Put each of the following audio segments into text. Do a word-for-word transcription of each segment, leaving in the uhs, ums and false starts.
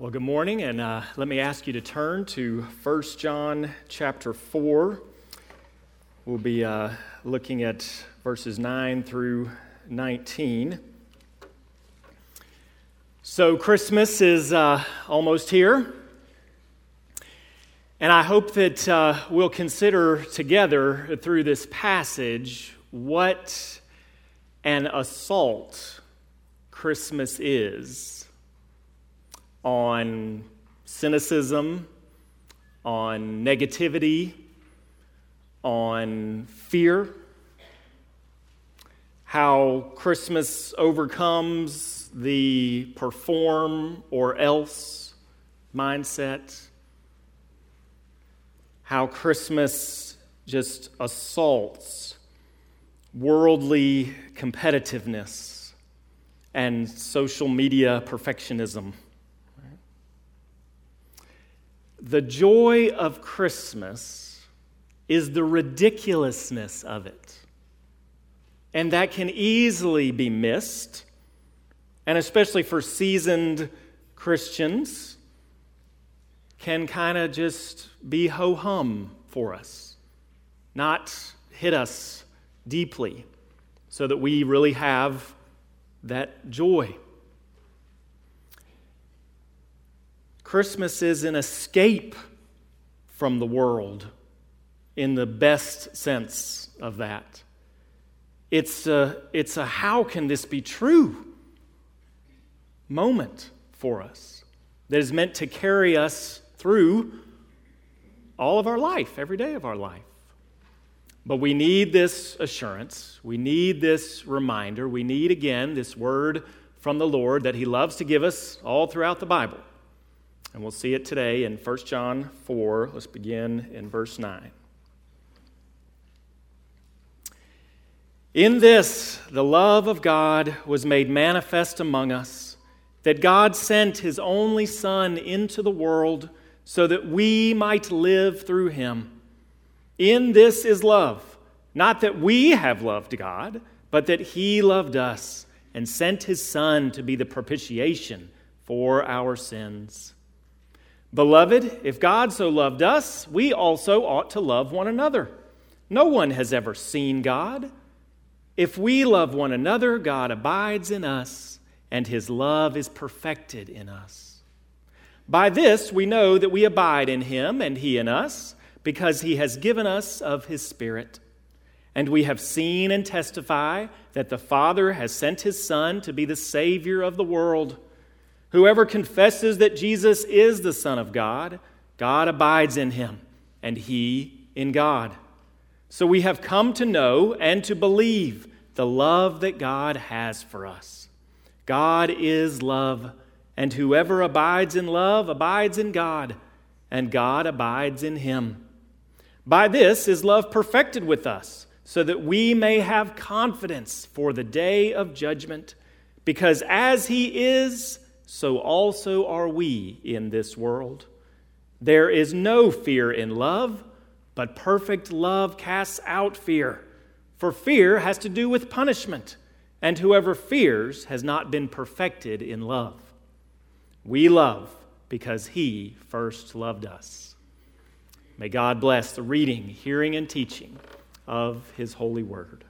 Well, good morning, and uh, let me ask you to turn to First John chapter four. We'll be uh, looking at verses nine through nineteen. So Christmas is uh, almost here, and I hope that uh, we'll consider together through this passage what an assault Christmas is on cynicism, on negativity, on fear, how Christmas overcomes the perform or else mindset, how Christmas just assaults worldly competitiveness and social media perfectionism. The joy of Christmas is the ridiculousness of it. And that can easily be missed, and especially for seasoned Christians, can kind of just be ho-hum for us, not hit us deeply, so that we really have that joy. Christmas is an escape from the world in the best sense of that. It's a, it's a how can this be true moment for us that is meant to carry us through all of our life, every day of our life. But we need this assurance. We need this reminder. We need, again, this word from the Lord that He loves to give us all throughout the Bible. And we'll see it today in First John four. Let's begin in verse nine. In this, the love of God was made manifest among us, that God sent His only Son into the world so that we might live through Him. In this is love, not that we have loved God, but that He loved us and sent His Son to be the propitiation for our sins. Beloved, if God so loved us, we also ought to love one another. No one has ever seen God. If we love one another, God abides in us, and His love is perfected in us. By this we know that we abide in Him and He in us, because He has given us of His Spirit. And we have seen and testify that the Father has sent His Son to be the Savior of the world. Whoever confesses that Jesus is the Son of God, God abides in him, and he in God. So we have come to know and to believe the love that God has for us. God is love, and whoever abides in love abides in God, and God abides in him. By this is love perfected with us, so that we may have confidence for the day of judgment, because as He is, so also are we in this world. There is no fear in love, but perfect love casts out fear. For fear has to do with punishment, and whoever fears has not been perfected in love. We love because He first loved us. May God bless the reading, hearing, and teaching of His holy word.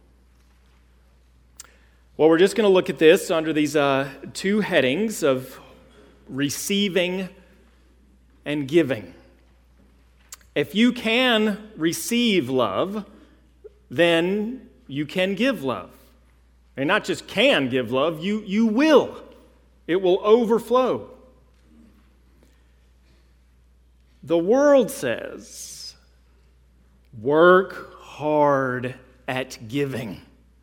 Well, we're just going to look at this under these uh, two headings of receiving and giving. If you can receive love, then you can give love. And not just can give love, you, you will. It will overflow. The world says, work hard at giving.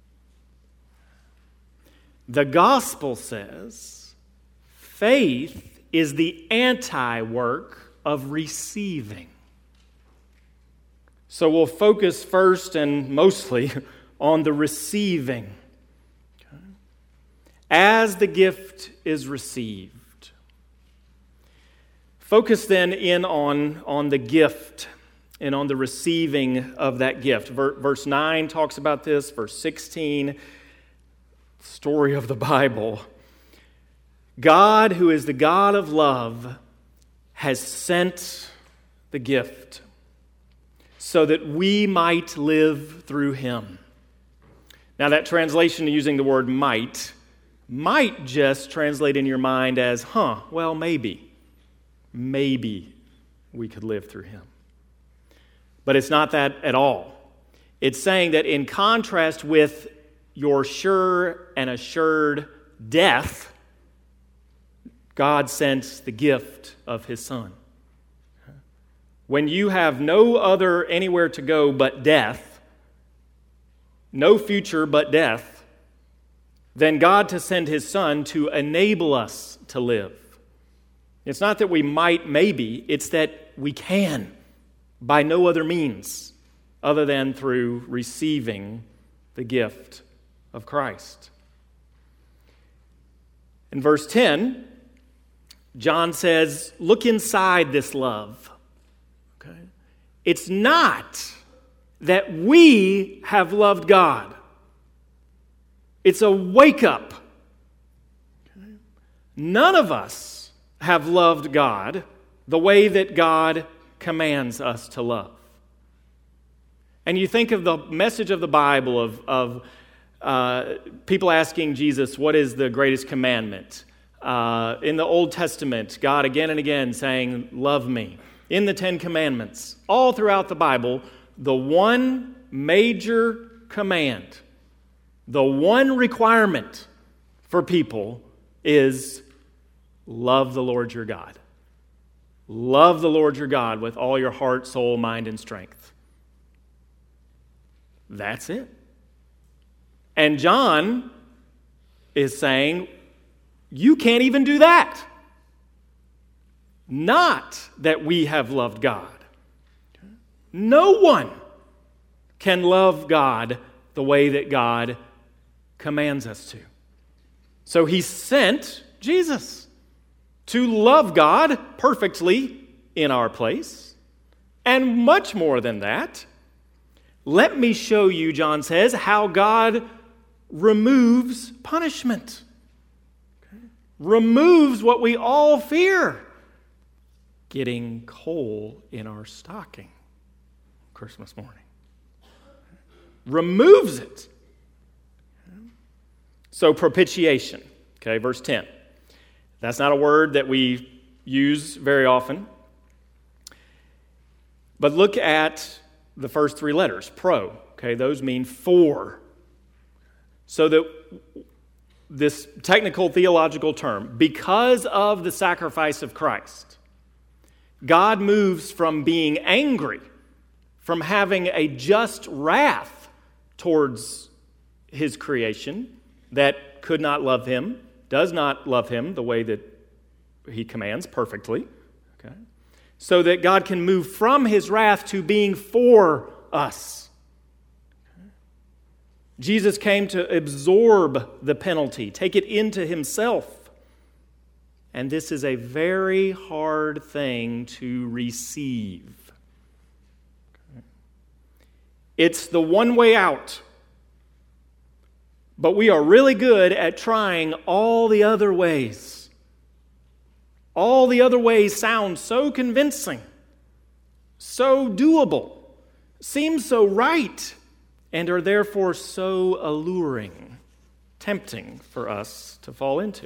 The gospel says faith is the anti-work of receiving. So we'll focus first and mostly on the receiving. Okay. As the gift is received. Focus then in on, on the gift and on the receiving of that gift. Verse nine talks about this. Verse sixteen, story of the Bible. God, who is the God of love, has sent the gift so that we might live through him. Now, that translation using the word might, might just translate in your mind as, huh, well, maybe, maybe we could live through him. But it's not that at all. It's saying that in contrast with your sure and assured death, God sent the gift of his Son. When you have no other anywhere to go but death, no future but death, then God to send his Son to enable us to live. It's not that we might, maybe, it's that we can by no other means other than through receiving the gift of Christ. In verse ten, John says, look inside this love. Okay? It's not that we have loved God. It's a wake-up. Okay? None of us have loved God the way that God commands us to love. And you think of the message of the Bible of, of uh, people asking Jesus, what is the greatest commandment? Uh, in the Old Testament, God again and again saying, love me. In the Ten Commandments, all throughout the Bible, the one major command, the one requirement for people is love the Lord your God. Love the Lord your God with all your heart, soul, mind, and strength. That's it. And John is saying, you can't even do that. Not that we have loved God. No one can love God the way that God commands us to. So he sent Jesus to love God perfectly in our place. And much more than that, let me show you, John says, how God removes punishment. Okay. Removes what we all fear. Getting coal in our stocking Christmas morning. Removes it. So propitiation, okay, verse ten. That's not a word that we use very often. But look at the first three letters, pro, okay, those mean for. So that this technical theological term, because of the sacrifice of Christ, God moves from being angry, from having a just wrath towards his creation that could not love him, does not love him the way that he commands perfectly, okay? So that God can move from his wrath to being for us. Okay? Jesus came to absorb the penalty, take it into himself. And this is a very hard thing to receive. Okay? It's the one way out. But we are really good at trying all the other ways. All the other ways sound so convincing, so doable, seem so right, and are therefore so alluring, tempting for us to fall into.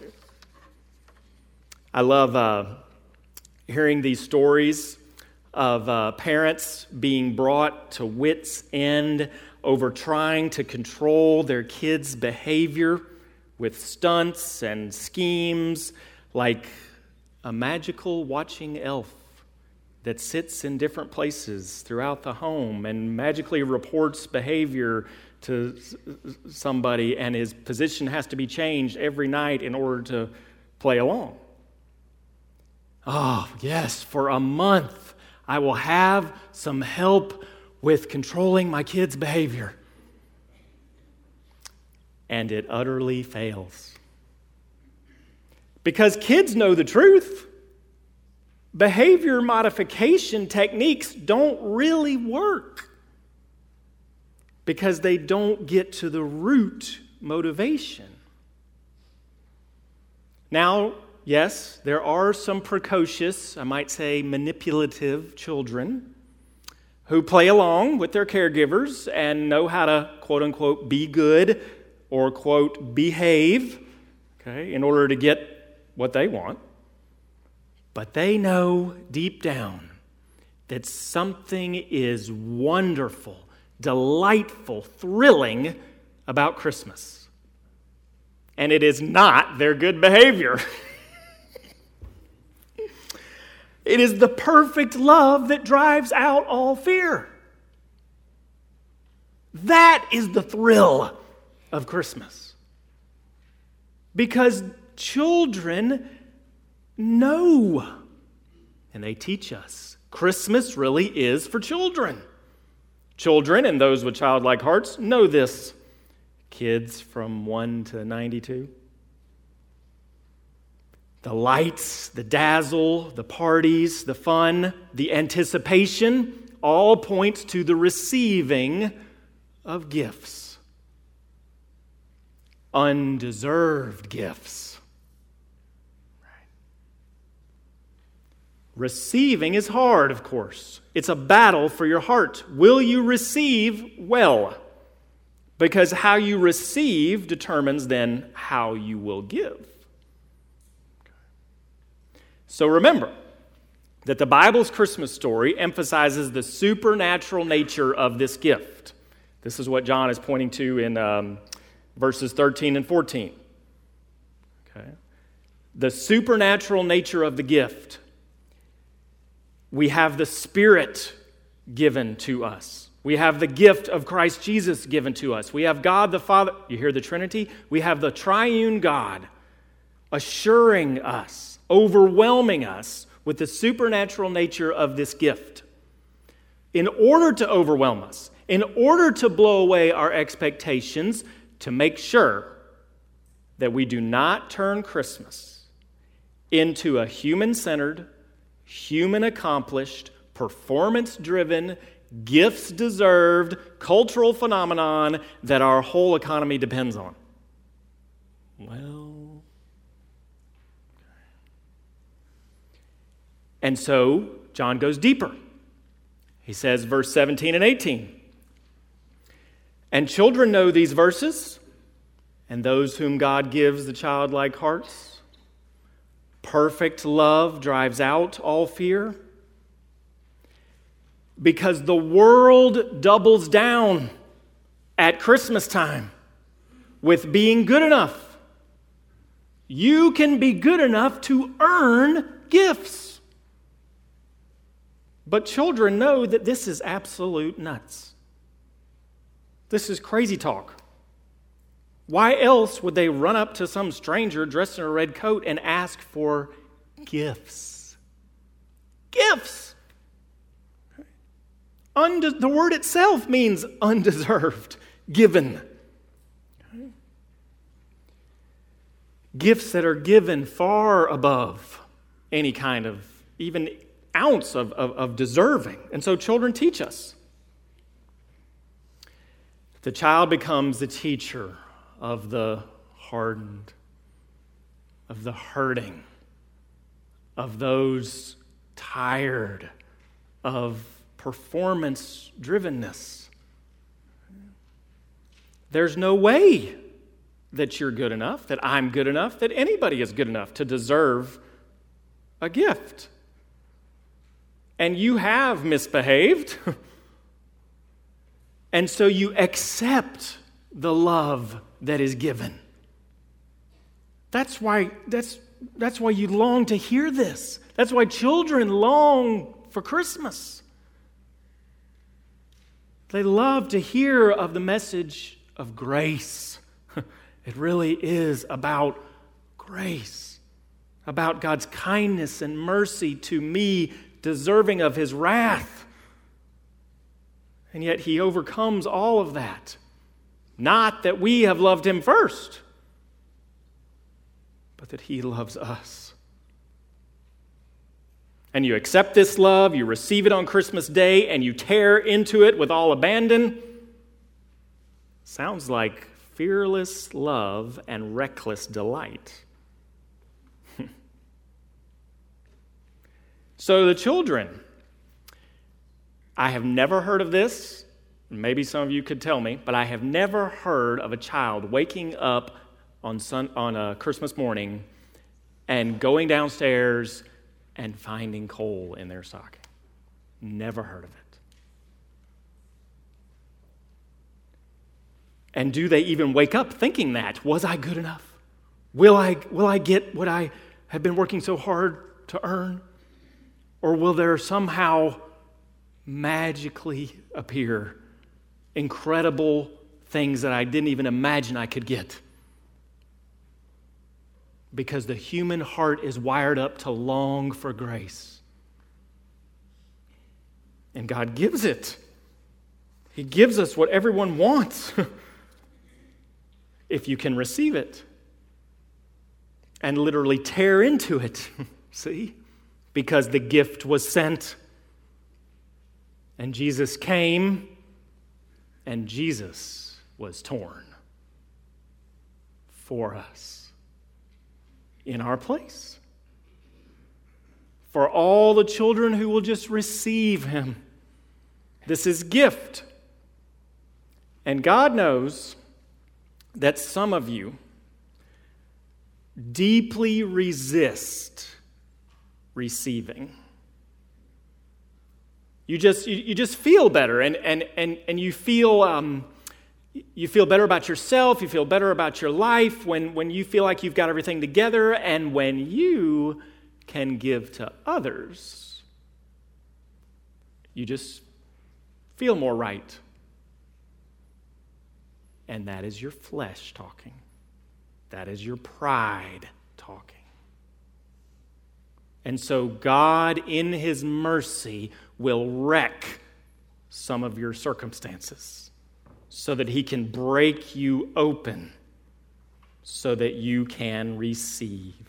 I love uh, hearing these stories of uh, parents being brought to wits' end over trying to control their kids' behavior with stunts and schemes like a magical watching elf that sits in different places throughout the home and magically reports behavior to somebody, and his position has to be changed every night in order to play along. Oh, yes, for a month I will have some help with controlling my kids' behavior. And it utterly fails. Because kids know the truth. Behavior modification techniques don't really work. Because they don't get to the root motivation. Now, yes, there are some precocious, I might say manipulative children who play along with their caregivers and know how to, quote unquote, be good or, quote, behave, okay, in order to get what they want. But they know deep down that something is wonderful, delightful, thrilling about Christmas. And it is not their good behavior. It is the perfect love that drives out all fear. That is the thrill of Christmas. Because children know, and they teach us, Christmas really is for children. Children and those with childlike hearts know this. Kids from one to ninety-two. The lights, the dazzle, the parties, the fun, the anticipation all point to the receiving of gifts. Undeserved gifts. Right. Receiving is hard, of course. It's a battle for your heart. Will you receive well? Because how you receive determines then how you will give. So remember that the Bible's Christmas story emphasizes the supernatural nature of this gift. This is what John is pointing to in um, verses thirteen and fourteen. Okay. The supernatural nature of the gift. We have the Spirit given to us. We have the gift of Christ Jesus given to us. We have God the Father. You hear the Trinity? We have the triune God assuring us, overwhelming us with the supernatural nature of this gift. In order to overwhelm us, in order to blow away our expectations, to make sure that we do not turn Christmas into a human-centered, human-accomplished, performance-driven, gifts-deserved cultural phenomenon that our whole economy depends on. Well, and so John goes deeper. He says, verse seventeen and eighteen, and children know these verses, and those whom God gives the childlike hearts. Perfect love drives out all fear. Because the world doubles down at Christmas time with being good enough. You can be good enough to earn gifts. But children know that this is absolute nuts. This is crazy talk. Why else would they run up to some stranger dressed in a red coat and ask for gifts? Gifts! Unde- the word itself means undeserved, given. Okay. Gifts that are given far above any kind of, even ounce of, of, of deserving. And so children teach us. The child becomes the teacher of the hardened, of the hurting, of those tired of performance-drivenness. There's no way that you're good enough, that I'm good enough, that anybody is good enough to deserve a gift. And you have misbehaved, and so you accept the love that is given. That's why, that's, that's why you long to hear this. That's why children long for Christmas. They love to hear of the message of grace. It really is about grace, about God's kindness and mercy to me, deserving of His wrath. And yet He overcomes all of that. Not that we have loved Him first, but that He loves us. And you accept this love, you receive it on Christmas Day, and you tear into it with all abandon. Sounds like fearless love and reckless delight. So the children, I have never heard of this. Maybe some of you could tell me, but I have never heard of a child waking up on sun, on a Christmas morning and going downstairs and finding coal in their stocking. Never heard of it. And do they even wake up thinking that? Was I good enough? Will I, will I get what I have been working so hard to earn? Or will there somehow magically appear incredible things that I didn't even imagine I could get? Because the human heart is wired up to long for grace. And God gives it. He gives us what everyone wants if you can receive it and literally tear into it. See? Because the gift was sent. And Jesus came, and Jesus was torn for us. In our place. For all the children who will just receive him. This is gift. And God knows that some of you deeply resist receiving. You just you, you just feel better and and and and you feel um You feel better about yourself, you feel better about your life when, when you feel like you've got everything together and when you can give to others. You just feel more right. And that is your flesh talking. That is your pride talking. And so God, in his mercy, will wreck some of your circumstances, so that he can break you open, so that you can receive.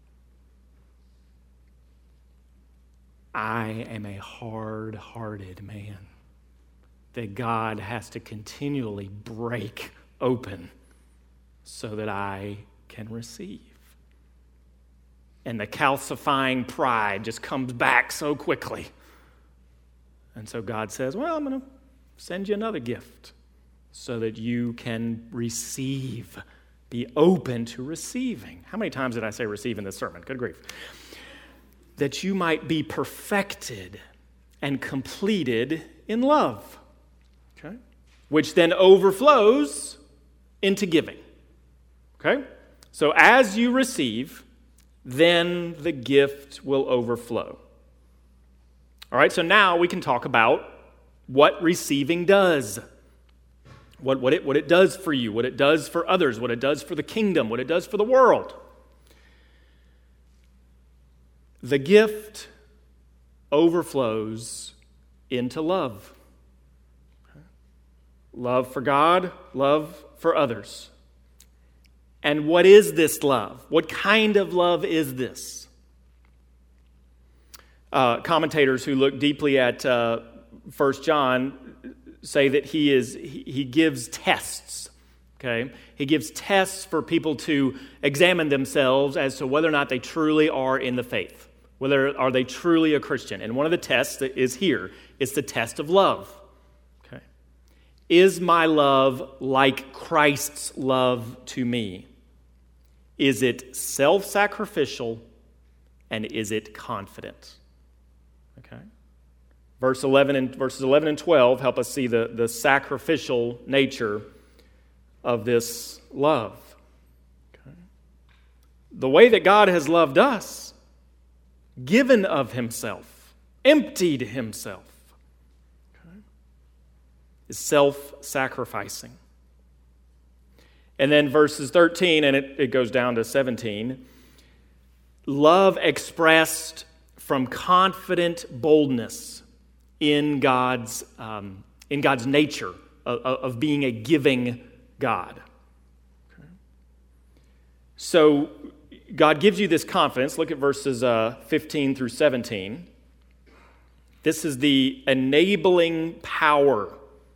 I am a hard-hearted man that God has to continually break open so that I can receive. And the calcifying pride just comes back so quickly. And so God says, well, I'm going to send you another gift, so that you can receive, be open to receiving. How many times did I say receive in this sermon? Good grief. That you might be perfected and completed in love, okay? Which then overflows into giving, okay? So as you receive, then the gift will overflow. All right, so now we can talk about what receiving does. What, what, it, what it does for you, what it does for others, what it does for the kingdom, what it does for the world. The gift overflows into love. Love for God, love for others. And what is this love? What kind of love is this? Uh, commentators who look deeply at uh, First John say that he is he, he gives tests. Okay, he gives tests for people to examine themselves as to whether or not they truly are in the faith, whether are they truly a Christian. And one of the tests that is here is the test of love. Okay, is my love like Christ's love to me? Is it self-sacrificial, and is it confident? Okay. Verse eleven and verses eleven and twelve help us see the, the sacrificial nature of this love. Okay. The way that God has loved us, given of himself, emptied himself, okay, is self-sacrificing. And then verses thirteen, and it, it goes down to seventeen, love expressed from confident boldness in God's um, in God's nature of, of being a giving God. Okay. So God gives you this confidence. Look at verses uh, fifteen through seventeen. This is the enabling power.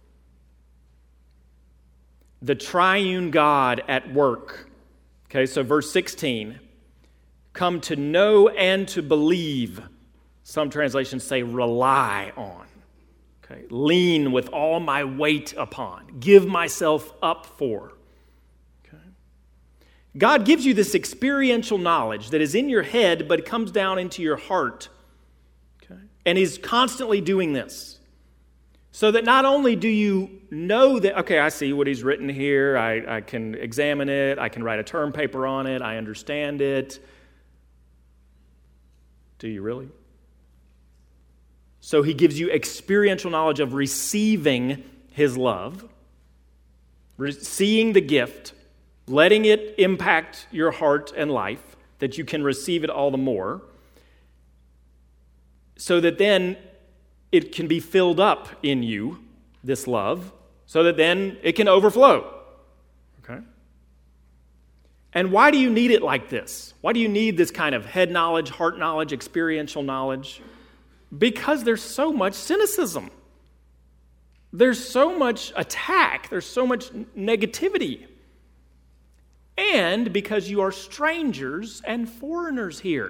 The triune God at work. Okay, so verse sixteen. Come to know and to believe. Some translations say rely on. Okay? Lean with all my weight upon. Give myself up for. Okay? God gives you this experiential knowledge that is in your head but comes down into your heart. Okay? And He's constantly doing this. So that not only do you know that, okay, I see what He's written here, I, I can examine it, I can write a term paper on it, I understand it. Do you really? So He gives you experiential knowledge of receiving His love, seeing the gift, letting it impact your heart and life, that you can receive it all the more, so that then it can be filled up in you, this love, so that then it can overflow. Okay? And why do you need it like this? Why do you need this kind of head knowledge, heart knowledge, experiential knowledge? Because there's so much cynicism. There's so much attack. There's so much negativity. And because you are strangers and foreigners here.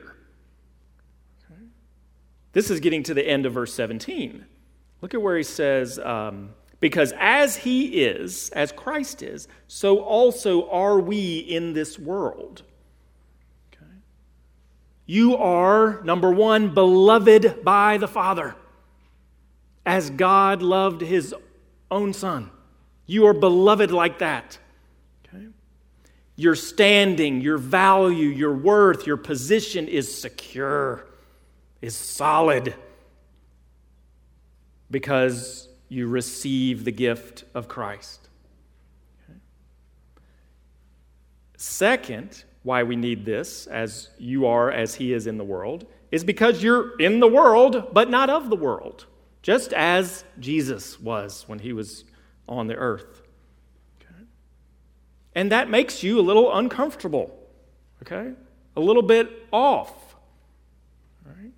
This is getting to the end of verse seventeen. Look at where he says, um, because as He is, as Christ is, so also are we in this world. Okay. You are, number one, beloved by the Father, as God loved His own Son. You are beloved like that. Okay. Your standing, your value, your worth, your position is secure, is solid, because you receive the gift of Christ. Okay. Second, why we need this, as you are as He is in the world, is because you're in the world, but not of the world, just as Jesus was when He was on the earth. Okay. And that makes you a little uncomfortable, okay? A little bit off. All right.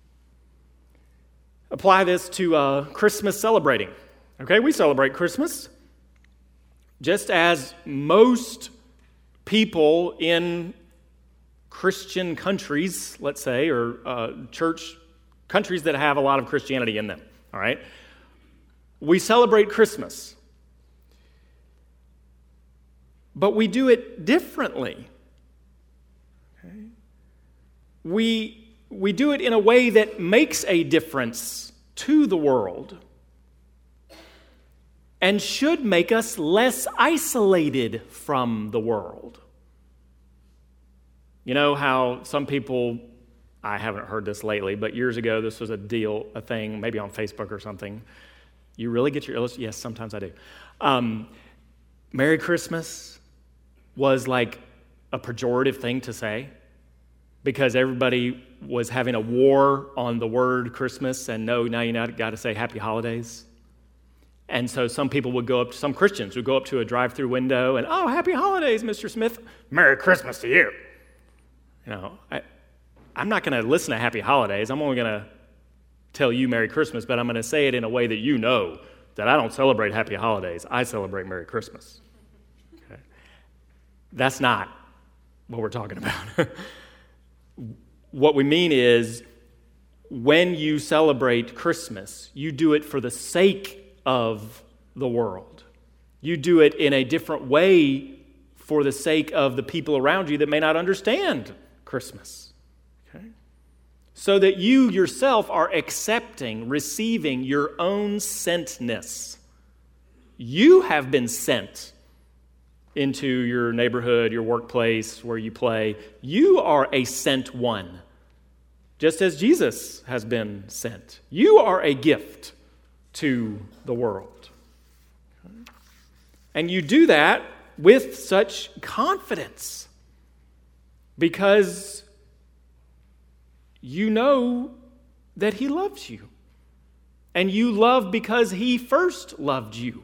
Apply this to uh, Christmas celebrating. Okay, we celebrate Christmas just as most people in Christian countries, let's say, or uh, church countries that have a lot of Christianity in them. All right, we celebrate Christmas, but we do it differently. Okay, we. We do it in a way that makes a difference to the world and should make us less isolated from the world. You know how some people, I haven't heard this lately, but years ago this was a deal, a thing, maybe on Facebook or something. You really get your illustration? Yes, sometimes I do. Um, Merry Christmas was like a pejorative thing to say, because everybody was having a war on the word Christmas, and no, now you got to say Happy Holidays. And so some people would go up, some Christians would go up to a drive-through window and, oh, Happy Holidays, Mister Smith. Merry Christmas to you. You know, I, I'm not going to listen to Happy Holidays. I'm only going to tell you Merry Christmas, but I'm going to say it in a way that you know that I don't celebrate Happy Holidays. I celebrate Merry Christmas. Okay? That's not what we're talking about. What we mean is, when you celebrate Christmas, you do it for the sake of the world. You do it in a different way for the sake of the people around you that may not understand Christmas. Okay? So that you yourself are accepting, receiving your own sentness. You have been sent into your neighborhood, your workplace, where you play. You are a sent one, just as Jesus has been sent. You are a gift to the world. And you do that with such confidence because you know that He loves you. And you love because He first loved you.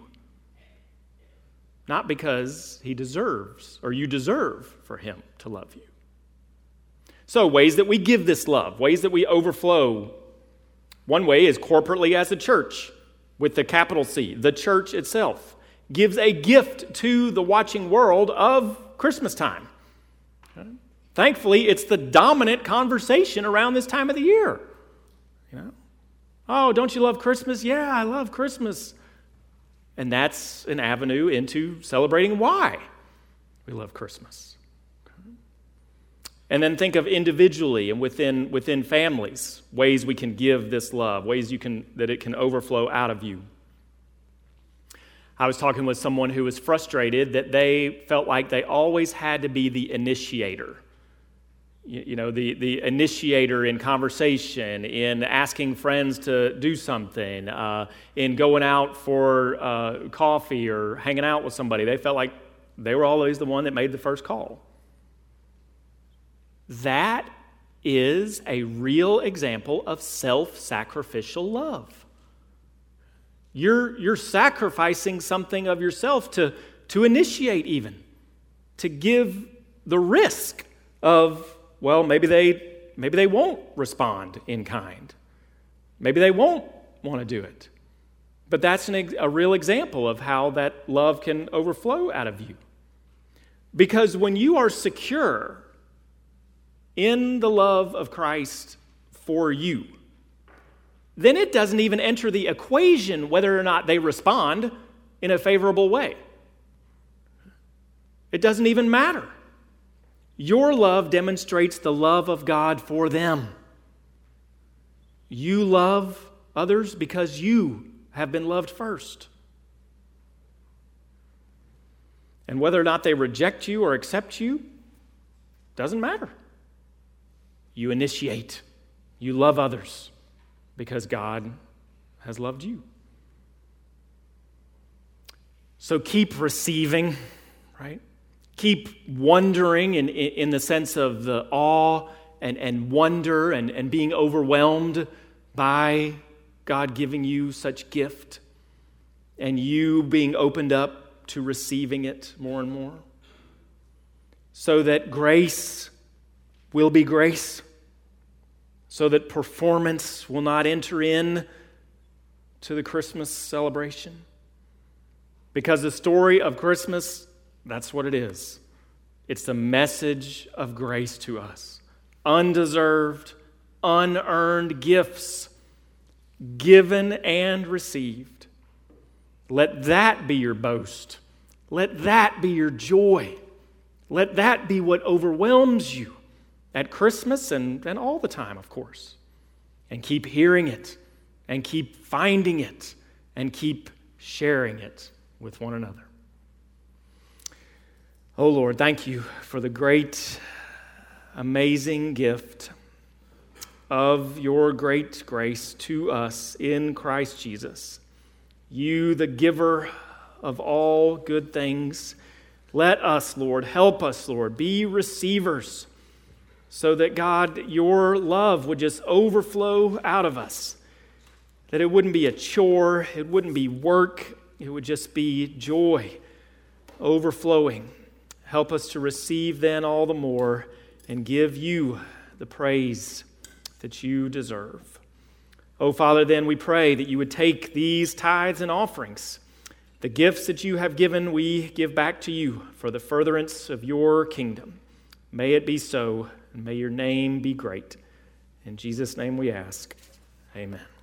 Not because He deserves, or you deserve for Him to love you. So, ways that we give this love, ways that we overflow. One way is corporately as a church, with the capital C. The church itself gives a gift to the watching world of Christmas time. Okay? Thankfully, it's the dominant conversation around this time of the year. Oh, don't you love Christmas? Yeah, I love Christmas. And that's an avenue into celebrating why we love Christmas. And then think of individually and within within families, ways we can give this love, ways you can that it can overflow out of you. I was talking with someone who was frustrated that they felt like they always had to be the initiator. You, you know, the, the initiator in conversation, in asking friends to do something, uh, in going out for uh, coffee or hanging out with somebody. They felt like they were always the one that made the first call. That is a real example of self-sacrificial love. You're, you're sacrificing something of yourself to, to initiate even, to give the risk of, well, maybe they, maybe they won't respond in kind. Maybe they won't want to do it. But that's an, a real example of how that love can overflow out of you. Because when you are secure in the love of Christ for you, then it doesn't even enter the equation whether or not they respond in a favorable way. It doesn't even matter. Your love demonstrates the love of God for them. You love others because you have been loved first. And whether or not they reject you or accept you, doesn't matter. You initiate. You love others because God has loved you. So keep receiving, right? Keep wondering in, in the sense of the awe and, and wonder and, and being overwhelmed by God giving you such gift and you being opened up to receiving it more and more, so that grace will be grace, so that performance will not enter in to the Christmas celebration. Because the story of Christmas, that's what it is. It's the message of grace to us. Undeserved, unearned gifts, given and received. Let that be your boast. Let that be your joy. Let that be what overwhelms you at Christmas and, and all the time, of course. And keep hearing it, and keep finding it, and keep sharing it with one another. Oh Lord, thank you for the great, amazing gift of your great grace to us in Christ Jesus. You, the giver of all good things, let us, Lord, help us, Lord, be receivers, so that, God, your love would just overflow out of us. That it wouldn't be a chore, it wouldn't be work, it would just be joy overflowing. Help us to receive then all the more and give you the praise that you deserve. Oh, Father, then we pray that you would take these tithes and offerings, the gifts that you have given, we give back to you for the furtherance of your kingdom. May it be so. And may your name be great. In Jesus' name we ask. Amen.